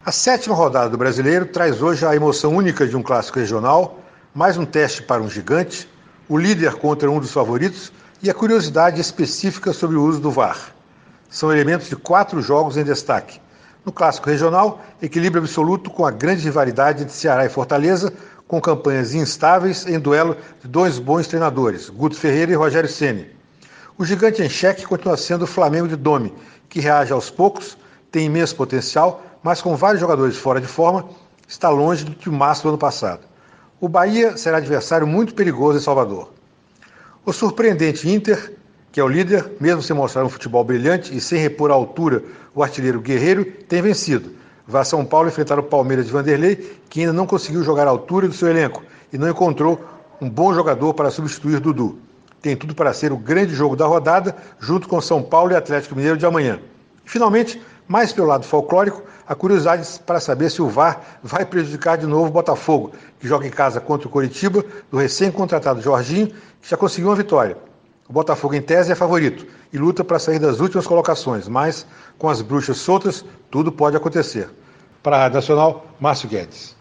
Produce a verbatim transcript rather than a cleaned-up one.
A sétima rodada do Brasileiro traz hoje a emoção única de um clássico regional, mais um teste para um gigante, o líder contra um dos favoritos e a curiosidade específica sobre o uso do V A R. São elementos de quatro jogos em destaque. No clássico regional, equilíbrio absoluto com a grande rivalidade entre Ceará e Fortaleza, com campanhas instáveis em duelo de dois bons treinadores, Guto Ferreira e Rogério Ceni. O gigante em xeque continua sendo o Flamengo de Domi, que reage aos poucos, tem imenso potencial, mas com vários jogadores fora de forma, está longe do timaço do ano passado. O Bahia será adversário muito perigoso em Salvador. O surpreendente Inter, que é o líder, mesmo sem mostrar um futebol brilhante e sem repor à altura o artilheiro Guerreiro, tem vencido. Vai a São Paulo enfrentar o Palmeiras de Vanderlei, que ainda não conseguiu jogar à altura do seu elenco e não encontrou um bom jogador para substituir Dudu. Tem tudo para ser o grande jogo da rodada, junto com São Paulo e Atlético Mineiro de amanhã. E, finalmente, mais pelo lado folclórico, a curiosidade para saber se o V A R vai prejudicar de novo o Botafogo, que joga em casa contra o Coritiba, do recém-contratado Jorginho, que já conseguiu uma vitória. O Botafogo, em tese, é favorito e luta para sair das últimas colocações, mas, com as bruxas soltas, tudo pode acontecer. Para a Rádio Nacional, Márcio Guedes.